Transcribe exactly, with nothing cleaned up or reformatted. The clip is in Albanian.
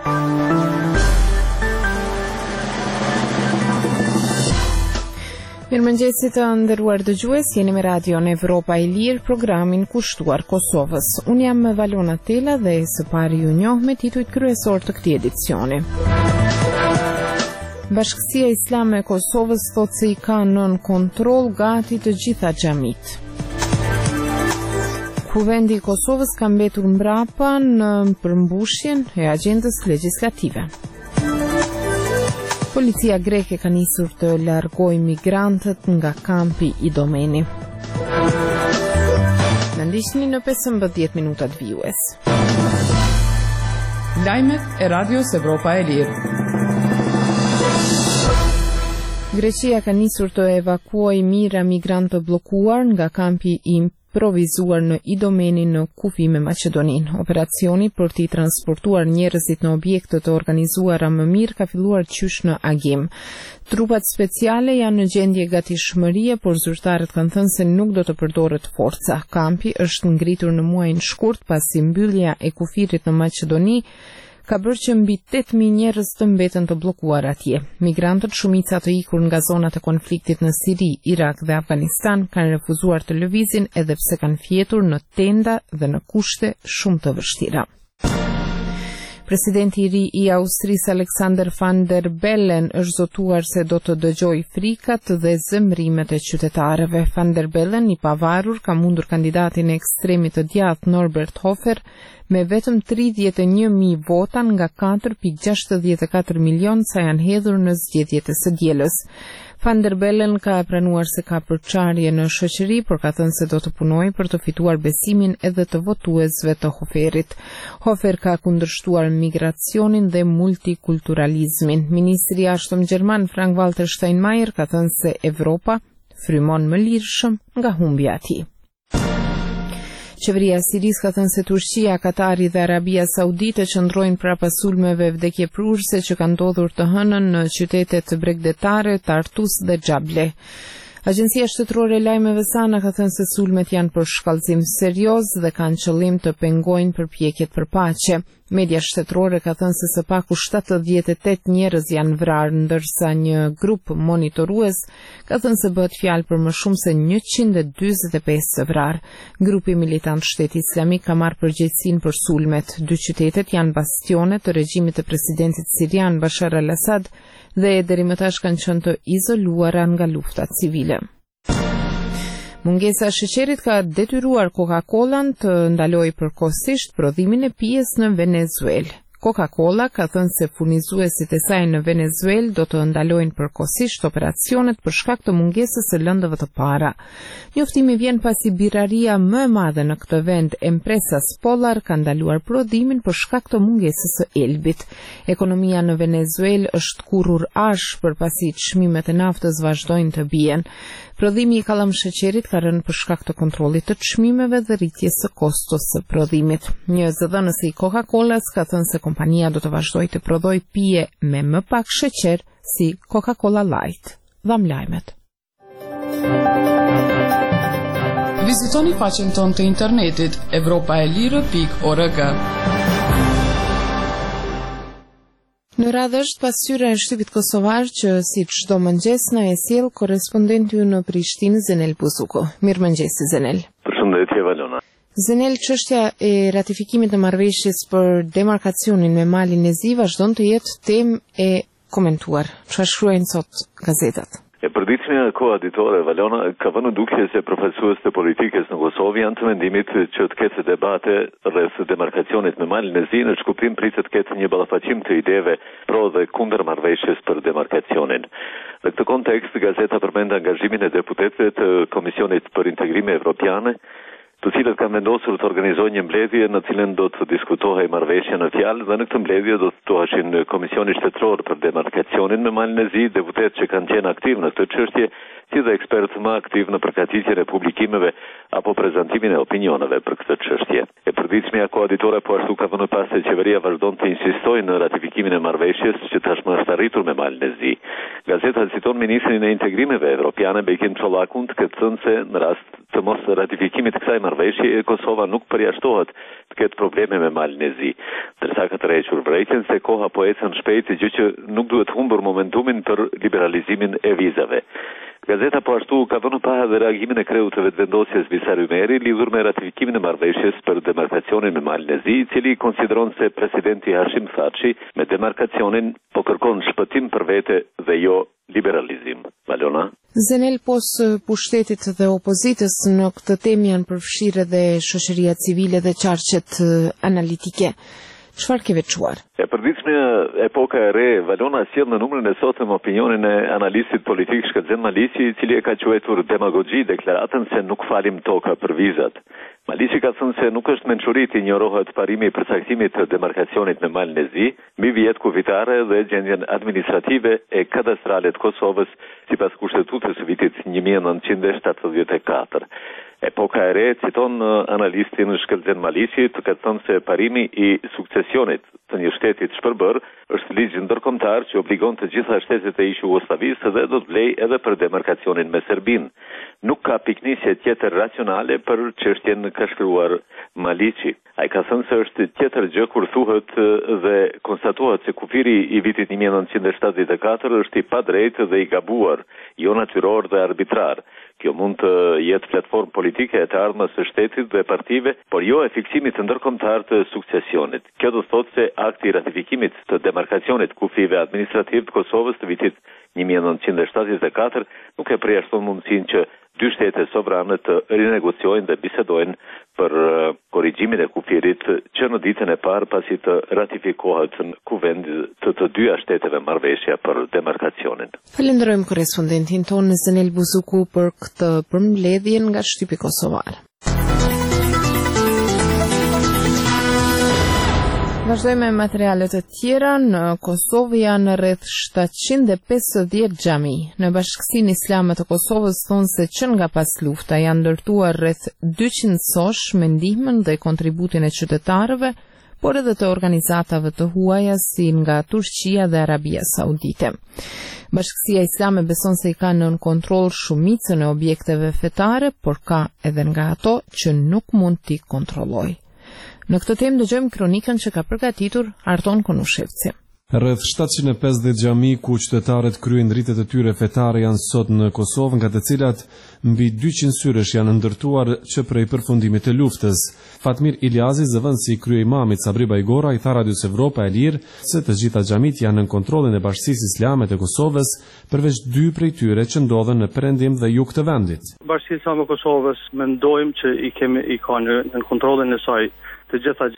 Mirëmëngjesit të nderuar dëgjues, jeni me radion Evropa e Lirë, programin kushtuar Kosovës. Unë jam me Valona Tela dhe së pari ju njoh me titujt kryesor të këtij edicioni. Bashkësia Islame e Kosovës thotë se i ka nën kontroll gati të gjitha xhamit. Kuvendi i Kosovës ka mbetur mbrapa në përmbushjen e agjendës legjislative. Policia greke ka nisur të largojë migrantët nga kampi i Domeni. Në ndiqni në pesëmbëdhjetë minutat vijues. Lajmet e Radios Evropa e Lirë. Greqia ka nisur të evakuojë mijëra migrantë të bllokuar nga kampi i provizuar në Idomeni në kufi me Maqedoninë. Operacioni për t'i transportuar njerëzit në objekte të organizuara më mirë ka filluar qysh në agim. Trupat speciale janë në gjendje gatishmërie, por zyrtarët kanë thënë se nuk do të përdoret forca. Kampi është ngritur në muajin shkurt pasi mbyllja e kufirit në Maqedoni ka bërë që mbi tetë mijë njerëz të mbeten të bllokuar atje. Migrantët, shumica të ikur nga zonat e konfliktit në Siri, Irak dhe Afganistan, kanë refuzuar të lëvizin edhe pse kanë fjetur në tenda dhe në kushte shumë të vështira. Presidenti i ri i Austrisë Alexander Van der Bellen është zotuar se do të dëgjojë frikat dhe zemrimet e qytetarëve. Van der Bellen, i pavarur, ka mundur kandidatin e ekstremit të djathtë Norbert Hofer me vetëm tridhjetë e një mijë vota nga katër pikë gjashtëdhjetë e katër milion sa janë hedhur në zgjedhjet e së dielës. Van der Bellen ka pranuar se ka përçarje në shoqëri, por ka thënë se do të punojë për të fituar besimin edhe të votuesve të Hoferit. Hofer ka kundërshtuar migracionin dhe multikulturalizmin. Ministri i jashtëm gjerman Frank-Walter Steinmeier ka thënë se Evropa frymon më lirshëm nga humbja e tij. Qeveria e Sirisë ka thënë se Turqia, Katari dhe Arabia Saudite qëndrojnë prapas sulmeve vdekjeprurëse që kanë ndodhur të hënën në qytetet bregdetare, Tartus dhe Xhable. Agjencia Shtetërore e Lajmeve Sana ka thënë se sulmet janë për shkallëzim serioz dhe kanë qëllim të pengojnë përpjekjet për paqe. Media shtetërore ka thënë se së paku shtatëdhjetë e tetë njerëz janë vrarë, ndërsa një grup monitorues ka thënë se bëhet fjalë për më shumë se njëqind e dyzet e pesë të vrarë. Grupi militant Shteti Islamik ka marrë përgjegjësinë për sulmet. Dy qytetet janë bastione të regjimit të presidentit sirian Bashar al-Assad dhe deri më tash kanë qenë të izoluara nga luftat civile. Mungesa e sheqerit ka detyruar Coca-Cola të ndalojë përkohësisht prodhimin e pijes në Venezuelë. Coca-Cola ka thënë se furnizuesit e saj në Venezuelë do të ndalojnë përkohësisht operacionet për shkak të mungesës së lëndëve të para. Njoftimi vjen pasi birraria më e madhe në këtë vend, Empresas Polar, ka ndaluar prodhimin për shkak të mungesës së elbit. Ekonomia në Venezuelë është kurrur ashpër pasi çmimet e naftës vazhdojnë të bien. Prodhimi i kallamsheqerit ka rënë për shkak të kontrollit të çmimeve dhe rritjes së kostos së prodhimit. Një zëdhënës i Coca-Colas ka thënë se kompania do të vazhdojë të prodhojë pije me më pak sheqer si Coca-Cola Light. Dham lajmet. Vizitoni faqen tonë të internetit evropa e lirë pikë org. Në radhë është pasqyra e shtypit kosovar që si çdo mëngjes na e sjell korrespondenti ynë në Prishtinë, Zenel Buzuku. Mirëmëngjes Zenel. Përshëndetje Valona. Zenel, çështja e ratifikimit të marrëveshjes për demarkacionin me Malin e Zi vazhdon të jetë temë e komentuar. Çfarë shkruajnë sot gazetat? E përditshmja e koaditore, Valona, ka vënë dukje se përfaqësues të politikës në Kosovë janë të mendimit që të ketë debate rreth demarkacionit me Malin e Zi, në shkuptim pritet të ketë një ballafaqim të ideve pro dhe kundër marrëveshjes për demarkacionin. Në këtë kontekst, gazeta përmend angazhimin e deputetëve të Komisionit për Integrime Evropiane, të cilët kanë vendosur të organizojnë një mbledhje në cilën do të diskutohej marrëveshja në fjalë dhe në këtë mbledhje do të toheshin Komisioni Shtetëror për Demarkacionin me Malin e Zi, deputet që kanë qenë aktiv në këtë çështje, si dhe ekspertë më aktiv në përkatitjen e publikimeve apo prezantimin e opinioneve për këtë çështje. E përditshmja koaditore po ashtu ka vënë pas se qeveria vazhdon të insistojë në ratifikimin e marrëveshjes që tashmë është arritur me Malin e Zi. Gazeta citon ministrin e Integrimeve Evropiane Bekim Çollakun të ketë thënë se në rast të mos ratifikimit të kësaj marrëveshje, Kosova nuk përjashtohet të ketë probleme me Malin e Zi. Ndërsa ka tërhequr vërejtjen se koha po ecën shpejt, gjë që nuk duhet humbur momentumin për liberalizimin e vizave. Gazeta po ashtu ka vënë pa edhe reagimin e kreut të vetëvendosjes Visar Ymeri lidhur me ratifikimin e marrëveshjes për demarkacionin me Malin e Zi, i cili konsideron se presidenti Hashim Thaçi me demarkacionin po kërkon shpëtim për vete dhe jo liberalizim. Valona? Zenel, pos pushtetit dhe opozitës në këtë temë janë përfshirë dhe shoqëria civile dhe qarqet analitike. Çfarë ke veçuar? E përditshmja epoka e re, Valona sjell në numrin e sotëm opinionin e analistit politik Shkëlzen Maliqi, i cili e ka quajtur demagogji deklaratën se nuk falim toka për vizat. Maliqi ka thënë se nuk është mençuri të injorohet parimi i përcaktimit të demarkacionit me Malin e Zi, mbi vjet kufitare dhe gjendjen administrative e kadastrale të Kosovës sipas kushtetutës së vitit një mijë e nëntëqind e shtatëdhjetë e katër. Epoka e re citon analistin Shkëlzen Maliqi të ka thënë se parimi i sukcesionit të një shteti të shpërbër është ligj ndërkombëtar që obligon të gjitha shtetet e ish Jugosllavisë dhe do të vlejë edhe për demarkacionin me Serbinë. Nuk ka piknisje tjetër racionale për çështjen ka shkruar Maliqi. Ai ka thënë se është tjetër gjë kur thuhet dhe konstatohet se kufiri i vitit një mijë e nëntëqind e shtatëdhjetë e katër është i padrejtë dhe i gabuar, jo natyror dhe arbitrar. Kjo mund të jetë platformë politike e të ardhmës së shtetit dhe partive, por jo e fiksimit të ndërkombëtar të sukcesionit. Kjo do të thotë se akti i ratifikimit të demarkacionit kufive administrativ të Kosovës të vitit një mijë e nëntëqind e shtatëdhjetë e katër nuk e përjashton mundësinë që dy shtete sovrane të rinegociojnë dhe bisedojnë për korrigjimin e kufirit që në ditën e parë pasi të ratifikohet në kuvend të të dyja shteteve marrëveshja për demarkacionin. Falenderojmë korrespondentin tonë Zenel Buzuku për këtë përmbledhjen nga shtypi kosovar. Vazhdojmë me materialet e tjera. Në Kosovë janë rreth shtatëqind e pesëdhjetë xhami. Në Bashkësinë Islame të Kosovës thonë se që nga pas lufta janë ndërtuar rreth dyqind sosh me ndihmën dhe kontributin e qytetarëve, por edhe të organizatave të huaja si nga Turqia dhe Arabia Saudite. Bashkësia Islame beson se i ka nën kontroll shumicën e objekteve fetare, por ka edhe nga ato që nuk mund t'i kontrollojë. Në këtë temë dëgjojmë kronikën që ka përgatitur Arton Konushevci. Rreth shtatëqind e pesëdhjetë xhami ku qytetarët kryejnë rritet e tyre fetare janë sot në Kosovë, nga të cilat mbi dyqind syresh janë ndërtuar që prej përfundimit të luftës. Fatmir Iliazi, zëvendësi i kryeimamit Sabri Bajgora, i tha Radios Evropa e Lirë se të gjitha xhamit janë në kontrollin e Bashkisë Islame të Kosovës, përveç dy prej tyre që ndodhen në perëndim dhe jug të vendit. Bashkia Islame e Kosovës mendojmë që i kemi i kanë në kontrollin e saj të gjitha